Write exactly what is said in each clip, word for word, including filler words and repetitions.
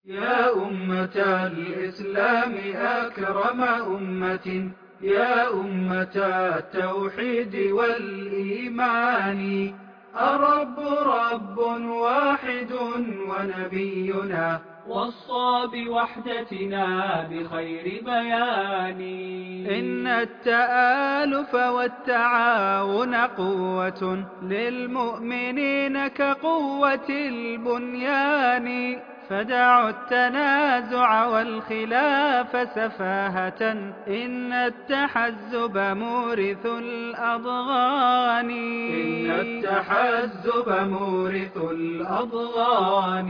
يا أمة الإسلام أكرم أمة، يا أمة التوحيد والإيمان، الرب رب واحد ونبينا وصى بوحدتنا بخير بيان. إن التآلف والتعاون قوة للمؤمنين كقوة البنيان، فدعوا التنازع والخلاف سفاهة، إن التحزب مورث الأضغان. إن التحزب مورث الأضغان.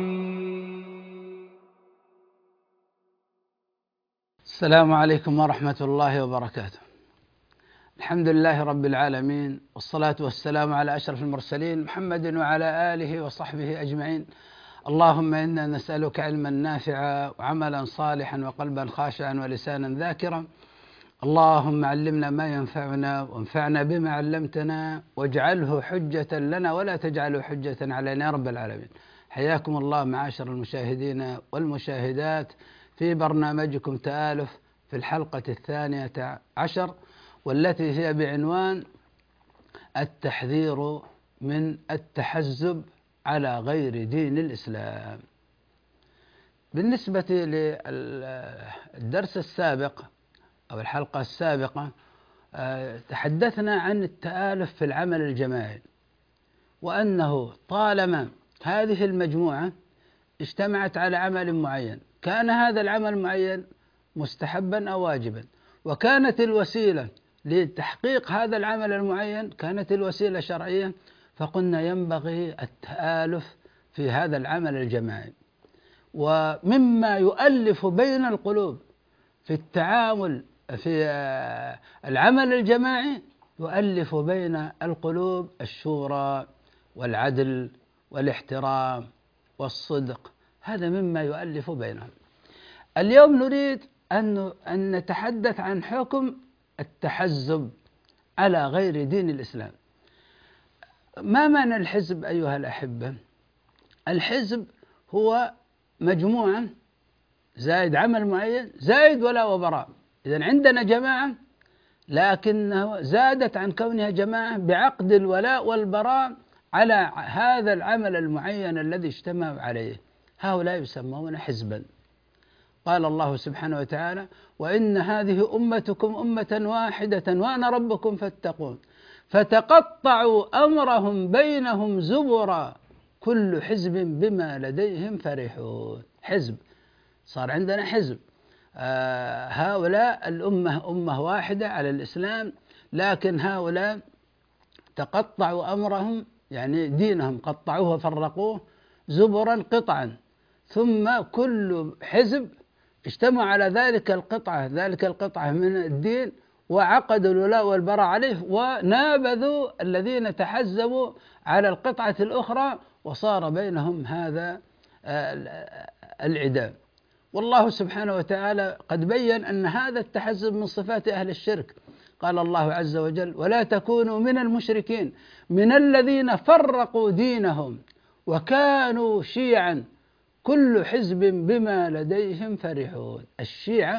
السلام عليكم ورحمة الله وبركاته. الحمد لله رب العالمين، والصلاة والسلام على أشرف المرسلين محمد وعلى آله وصحبه أجمعين. اللهم إنا نسألك علما نافعا وعملا صالحا وقلبا خاشعا ولسانا ذاكرا. اللهم علمنا ما ينفعنا وانفعنا بما علمتنا، واجعله حجة لنا ولا تجعله حجة علينا يا رب العالمين. حياكم الله معاشر المشاهدين والمشاهدات في برنامجكم تآلف في الحلقة الثانية عشر، والتي هي بعنوان التحذير من التحزب على غير دين الإسلام. بالنسبة للدرس السابق أو الحلقة السابقة تحدثنا عن التآلف في العمل الجماعي، وأنه طالما هذه المجموعة اجتمعت على عمل معين كان هذا العمل معين مستحبا أو واجبا، وكانت الوسيلة لتحقيق هذا العمل المعين كانت الوسيلة شرعية، فقلنا ينبغي التآلف في هذا العمل الجماعي. ومما يؤلف بين القلوب في التعامل في العمل الجماعي يؤلف بين القلوب الشورى والعدل والاحترام والصدق، هذا مما يؤلف بينهم. اليوم نريد أن أن نتحدث عن حكم التحزب على غير دين الإسلام. ما معنى الحزب أيها الأحبة؟ الحزب هو مجموعة زائد عمل معين زائد ولاء وبراء. إذن عندنا جماعة لكنه زادت عن كونها جماعة بعقد الولاء والبراء على هذا العمل المعين الذي اجتمعوا عليه، هؤلاء يسمون حزبا. قال الله سبحانه وتعالى: وإن هذه أمتكم أمة واحدة وأنا ربكم فاتقون فتقطعوا أمرهم بينهم زبرا كل حزب بما لديهم فرحون. حزب، صار عندنا حزب. آه هؤلاء الأمة أمة واحدة على الإسلام، لكن هؤلاء تقطعوا أمرهم، يعني دينهم قطعوه وفرقوه زبرا قطعا، ثم كل حزب اجتمع على ذلك القطعة ذلك القطعة من الدين وعقدوا الولاء والبراء عليه، ونابذوا الذين تحزبوا على القطعة الأخرى، وصار بينهم هذا العداء. والله سبحانه وتعالى قد بيّن أن هذا التحزب من صفات أهل الشرك. قال الله عز وجل: ولا تكونوا من المشركين من الذين فرقوا دينهم وكانوا شيعا كل حزب بما لديهم فرحون. الشيعة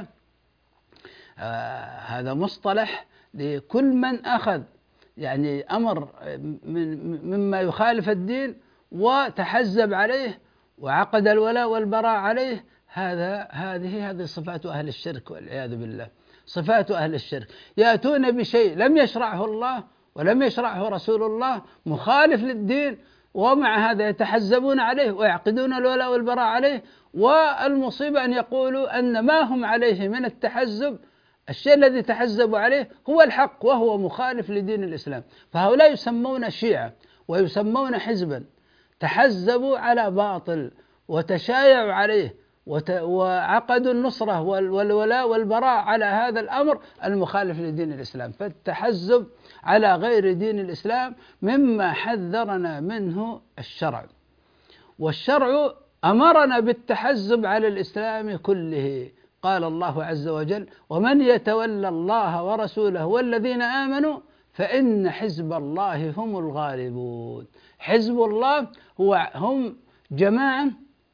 آه هذا مصطلح لكل من أخذ يعني أمر من مما يخالف الدين وتحزب عليه وعقد الولاء والبراء عليه. هذا هذه هذه صفات أهل الشرك والعياذ بالله. صفات أهل الشرك يأتون بشيء لم يشرعه الله ولم يشرعه رسول الله مخالف للدين، ومع هذا يتحزبون عليه ويعقدون الولاء والبراء عليه. والمصيبة أن يقولوا أن ما هم عليه من التحزب، الشيء الذي تحزبوا عليه هو الحق وهو مخالف لدين الإسلام. فهؤلاء يسمون شيعة ويسمون حزبا، تحزبوا على باطل وتشايعوا عليه وعقدوا النصرة والولاء والبراء على هذا الأمر المخالف لدين الإسلام. فالتحزب على غير دين الإسلام مما حذرنا منه الشرع، والشرع أمرنا بالتحزب على الإسلام كله. قال الله عز وجل: ومن يتولى الله ورسوله والذين آمنوا فإن حزب الله هم الغالبون. حزب الله هو هم جماعة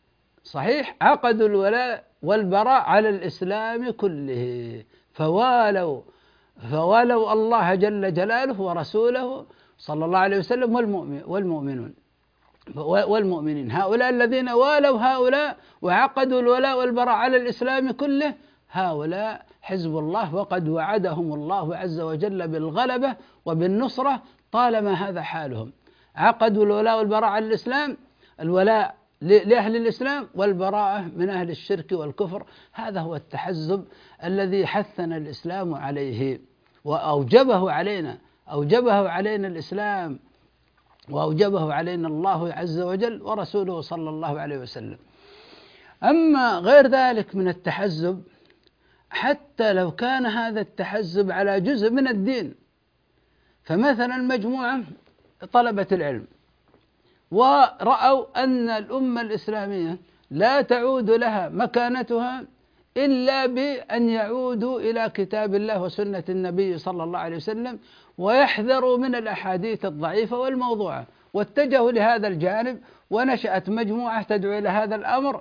صحيح عقدوا الولاء والبراء على الإسلام كله، فوالوا فوالوا الله جل جلاله ورسوله صلى الله عليه وسلم والمؤمنون والمؤمنين. هؤلاء الذين والوا هؤلاء وعقدوا الولاء والبراء على الإسلام كله، هؤلاء حزب الله، وقد وعدهم الله عز وجل بالغلبة وبالنصرة طالما هذا حالهم. عقدوا الولاء والبراء على الإسلام، الولاء لأهل الإسلام والبراءة من أهل الشرك والكفر. هذا هو التحزب الذي حثنا الإسلام عليه وأوجبه علينا، أوجبه علينا الإسلام وأوجبه علينا الله عز وجل ورسوله صلى الله عليه وسلم. أما غير ذلك من التحزب، حتى لو كان هذا التحزب على جزء من الدين، فمثلا مجموعة طلبة العلم ورأوا أن الأمة الإسلامية لا تعود لها مكانتها إلا بأن يعودوا إلى كتاب الله وسنة النبي صلى الله عليه وسلم، ويحذروا من الأحاديث الضعيفة والموضوعة، واتجهوا لهذا الجانب، ونشأت مجموعة تدعو إلى هذا الأمر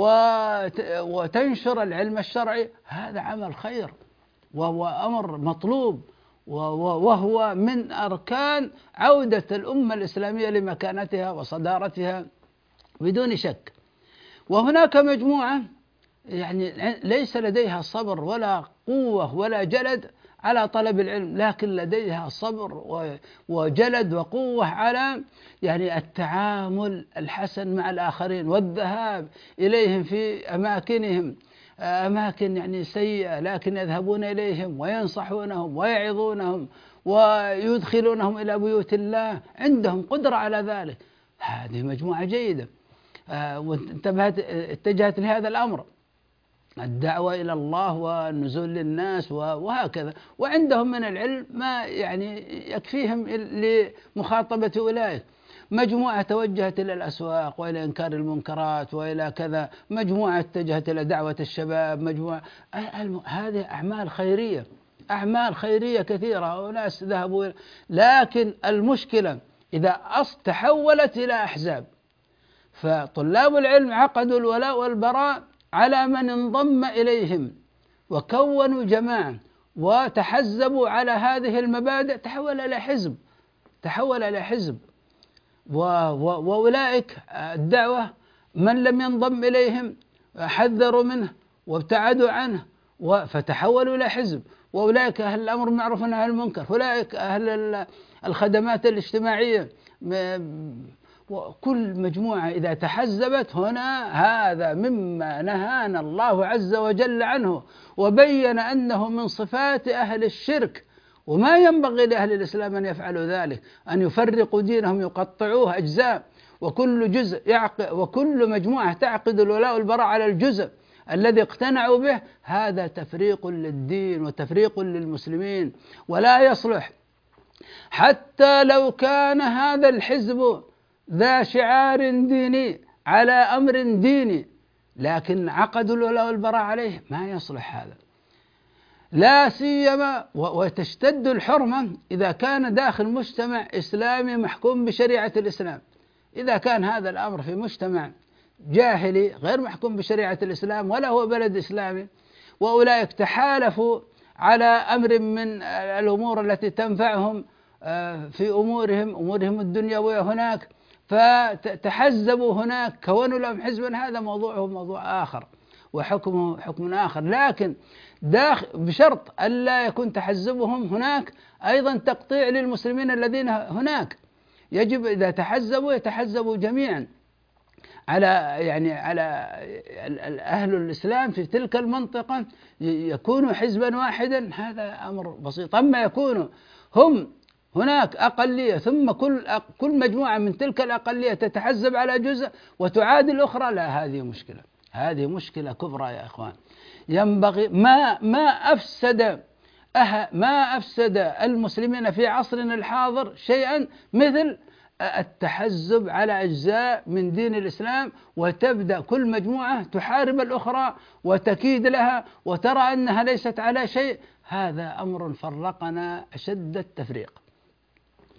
وتنشر العلم الشرعي. هذا عمل خير وهو أمر مطلوب، وهو من أركان عودة الأمة الإسلامية لمكانتها وصدارتها بدون شك. وهناك مجموعة يعني ليس لديها صبر ولا قوة ولا جلد على طلب العلم، لكن لديها صبر وجلد وقوة على يعني التعامل الحسن مع الآخرين والذهاب إليهم في أماكنهم، أماكن يعني سيئة، لكن يذهبون إليهم وينصحونهم ويعظونهم ويدخلونهم إلى بيوت الله، عندهم قدرة على ذلك. هذه مجموعة جيدة وانتبهت اتجهت لهذا الأمر، الدعوة إلى الله والنزول للناس وهكذا، وعندهم من العلم ما يعني يكفيهم لمخاطبة أولئك. مجموعة توجهت إلى الأسواق وإلى إنكار المنكرات وإلى كذا، مجموعة اتجهت إلى دعوة الشباب، مجموعة هذه أعمال خيرية، أعمال خيرية كثيرة وناس ذهبوا، لكن المشكلة إذا تحولت إلى أحزاب. فطلاب العلم عقدوا الولاء والبراء على من انضم إليهم وكونوا جماعة وتحزبوا على هذه المبادئ، تحول إلى حزب، تحول إلى حزب. وأولئك الدعوة من لم ينضم إليهم حذروا منه وابتعدوا عنه فتحولوا إلى حزب. وأولئك أهل الأمر بالمعروف والنهي عن المنكر، أولئك أهل الخدمات الاجتماعية. وكل مجموعة إذا تحزبت هنا، هذا مما نهانا الله عز وجل عنه، وبين أنه من صفات أهل الشرك، وما ينبغي لأهل الإسلام أن يفعلوا ذلك، أن يفرقوا دينهم يقطعوه أجزاء، وكل جزء يعقد وكل مجموعة تعقد الولاء والبراء على الجزء الذي اقتنعوا به. هذا تفريق للدين وتفريق للمسلمين، ولا يصلح حتى لو كان هذا الحزب ذا شعار ديني على أمر ديني، لكن عقدوا الولاء والبراء عليه، ما يصلح هذا. لا سيما وتشتد الحرمة إذا كان داخل مجتمع إسلامي محكوم بشريعة الإسلام. إذا كان هذا الأمر في مجتمع جاهلي غير محكوم بشريعة الإسلام ولا هو بلد إسلامي، وأولئك تحالفوا على أمر من الأمور التي تنفعهم في أمورهم أمورهم الدنيوية هناك، فتحزبوا هناك، كونوا لهم حزبا، هذا موضوعه موضوع آخر وحكمه حكم آخر. لكن داخل بشرط ألا يكون تحزبهم هناك أيضا تقطيع للمسلمين الذين هناك. يجب إذا تحزبوا يتحزبوا جميعا على يعني على أهل الإسلام في تلك المنطقة، يكونوا حزبا واحدا، هذا أمر بسيط. أما يكونوا هم هناك أقلية ثم كل كل مجموعة من تلك الأقلية تتحزب على جزء وتعادي الأخرى، لا، هذه مشكلة، هذه مشكلة كبرى يا إخوان. ينبغي ما ما أفسد أه ما أفسد المسلمين في عصرنا الحاضر شيئا مثل التحزب على أجزاء من دين الإسلام، وتبدأ كل مجموعة تحارب الأخرى وتكيد لها وترى أنها ليست على شيء. هذا أمر فرقنا أشد التفريق.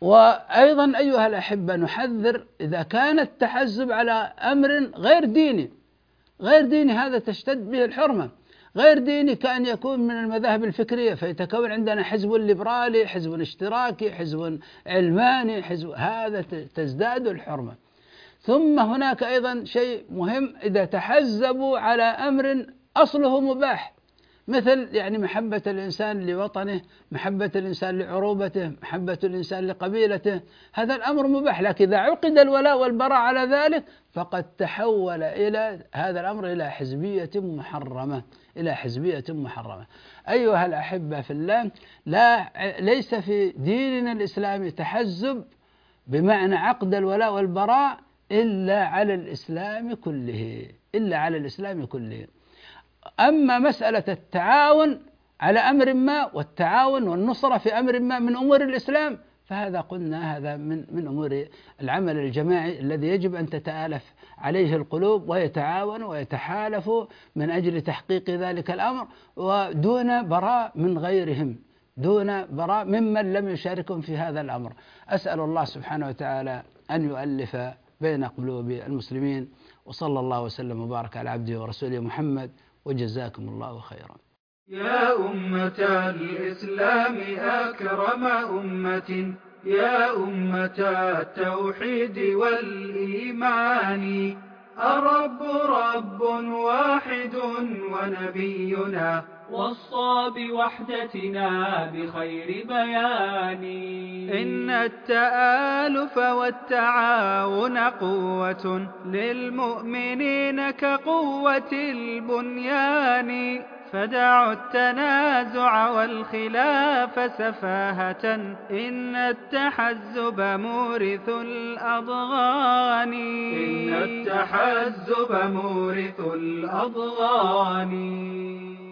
وأيضا أيها الأحبة نحذر إذا كان التحزب على أمر غير ديني، غير ديني هذا تشتد به الحرمة. غير ديني كأن يكون من المذاهب الفكرية، فيتكون عندنا حزب ليبرالي، حزب اشتراكي، حزب علماني، حزب، هذا تزداد الحرمة. ثم هناك أيضا شيء مهم، إذا تحزبوا على أمر أصله مباح، مثل يعني محبة الإنسان لوطنه، محبة الإنسان لعروبته، محبة الإنسان لقبيلته، هذا الأمر مباح. لكن إذا عقد الولاء والبراء على ذلك فقد تحول إلى هذا الأمر إلى حزبية محرمة، إلى حزبية محرمة. أيها الأحبة في الله، لا ليس في ديننا الإسلامي تحزب بمعنى عقد الولاء والبراء إلا على الإسلام كله، إلا على الإسلام كله. أما مسألة التعاون على أمر ما والتعاون والنصرة في أمر ما من أمور الإسلام، فهذا قلنا هذا من من أمور العمل الجماعي الذي يجب أن تتآلف عليه القلوب ويتعاون ويتحالف من أجل تحقيق ذلك الأمر، ودون براء من غيرهم، دون براء ممن لم يشاركهم في هذا الأمر. أسأل الله سبحانه وتعالى أن يؤلف بين قلوب المسلمين، وصلى الله وسلم وبارك على عبده ورسوله محمد، وجزاكم الله خيرا. يا أمة الإسلام أكرم أمة، يا أمة التوحيد والإيمان، الرب رب واحد ونبينا وصى بوحدتنا بخير بيان. إن التآلف والتعاون قوة للمؤمنين كقوة البنيان، فدعوا التنازع والخلاف سفاهة، إن التحزب مورث الأضغان. إن التحزب مورث الأضغان.